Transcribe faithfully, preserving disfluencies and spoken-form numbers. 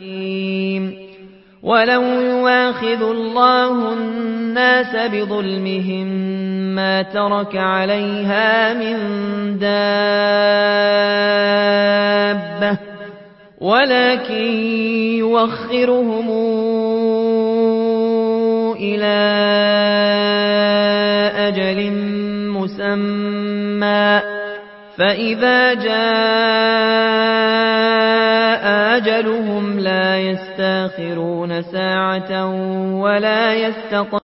حكيم ولو يواخذ الله الناس بظلمهم ما ترك عليها من دابة ولكن يوخرهم إلى أجل مسمى فإذا جاء أجلهم لا يستأخرون ساعة ولا يستقدمون